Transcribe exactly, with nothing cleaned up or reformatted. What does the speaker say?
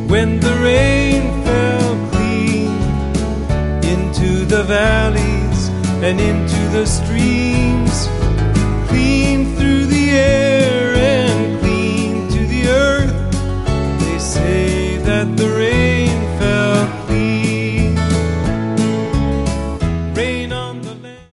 when the rain fell clean into the valleys and into the streams, clean through the air and clean to the earth. They say that the rain